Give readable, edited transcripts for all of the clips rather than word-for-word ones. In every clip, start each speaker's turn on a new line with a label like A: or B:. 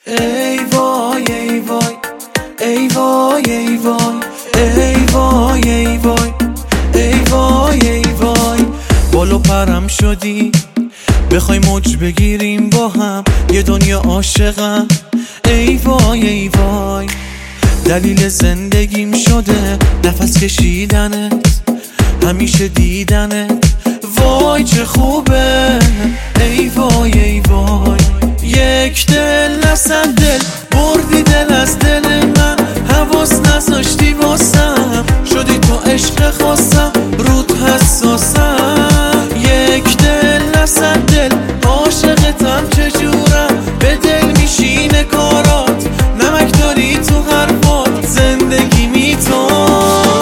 A: ای وای ای وای ای وای ای وای ای وای ای وای ای وای ای وای بالو پرم شدی بخوای موج بگیریم با هم یه دنیا عاشقم ای وای ای وای دلیل زندگیم شده نفس کشیدنت همیشه دیدنت وای چه خوبه ای وای ای وای یک دل نصد دل بردی دل از دل من حواس نذاشتی واسم شدی تو عشق خواستم رود حساسم یک دل نصد دل عاشقتم چجورم به دل میشینه کارات نمک داری تو حرفات زندگی میتون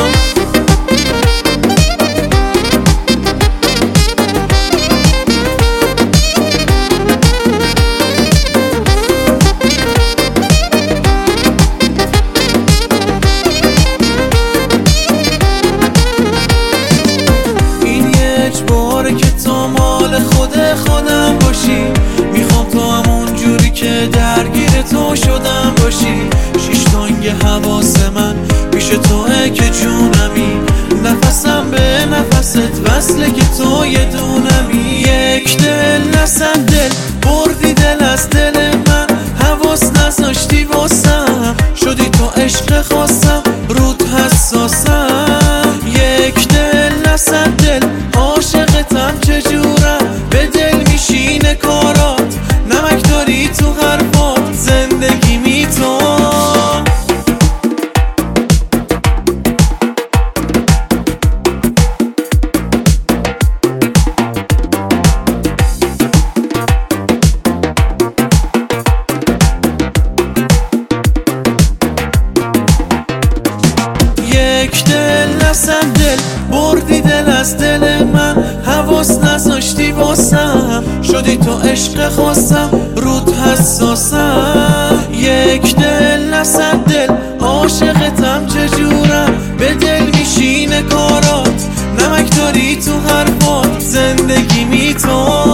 A: که تو مال خودم باشی میخوام تو همون جوری که درگیر تو شدم باشی شیش تانگ حواس من پیش توه که جونمی نفسم به نفست وصله که تو یه دونمی یک دل نصد دل بردی دل از دل من حواس نذاشتی واسم شدی تو عشق خواستم رود حساسم یک دل نصد دل عاشقتم چجورم به دل میشینه کارات نمک داری تو حرفات زندگی میتون یک دل نصد دل بردی دل از دل من حواس نذاشتی واسم شدی تو عشق خواستم رود حساسم یک دل نصد دل عاشقتم چجورم به دل میشینه کارات نمک داری تو حرفات زندگی میتون